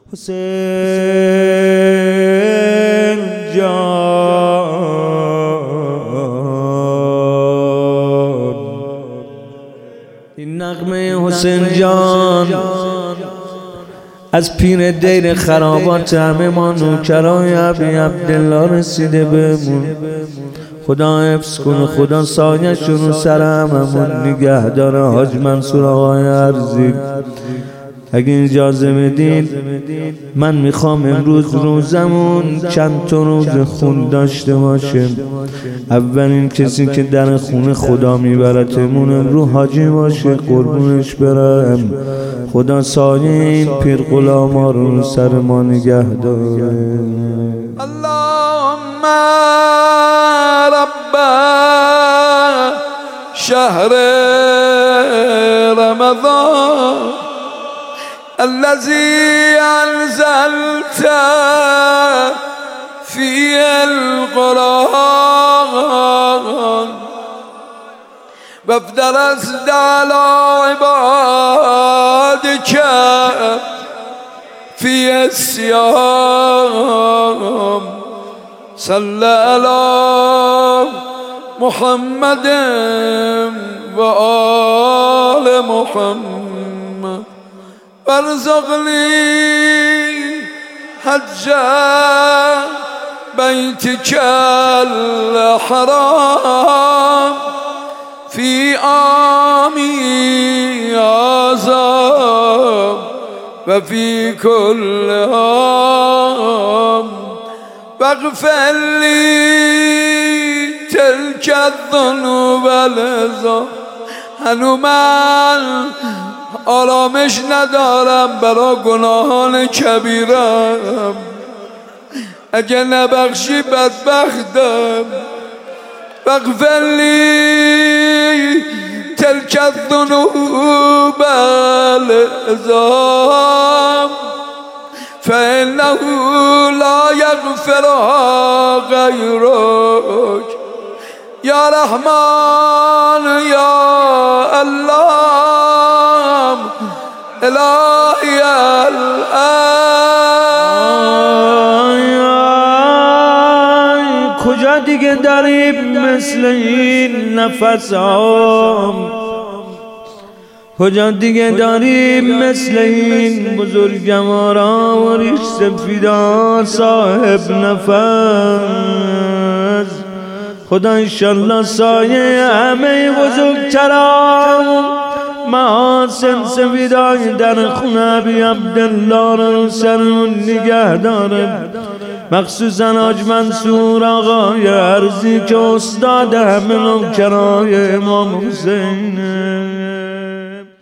حسین جان، این نغمه حسین جان از پیر دیر خرابات همه ما نوکرای ابی عبدالله رسیده بهمون. خدا حفظ کنه، خدا سایه‌شون رو سر هممون نگه داره. حاج منصور آقای ارزی اگه اجازه بدید من میخوام امروز روزمون چند تا روز خون داشته باشه. اولین کسی که در خونه خدا میبرتمون امروز حاجی باشه، قربونش برم. خدا سایه این پیر غلاما رو سر ما نگه داره. اللهم رب شهر رمضان الذي أنزلت في القرآن وافترست على عبادك في الصيام صل على محمد وآل محمد وارزقني حج بيتك الحرام في عامي هذا وفي كل عام واغفر لي تلك الذنوب العظام. هنو من آرامش ندارم برا گناهان کبیرم، اگه نبخشی بدبختم. واغفر لی تلک الذنوب العظام فإنه لا یغفرها غیرک یا رحمان یا الله الهی الان. کجا دیگه داریم مثل این نفسام، کجا دیگه داریم مثل این بزرگوارا و ریش سفیدا صاحب نفس. خدا انشالله سایه همه بزرگتران محاسن سفیدای در خونه ابی عبدالله رو سرمون نگه داره، مخصوصا حاج منصور آقای ارزی که استاد همه نوکرای امام حسینه.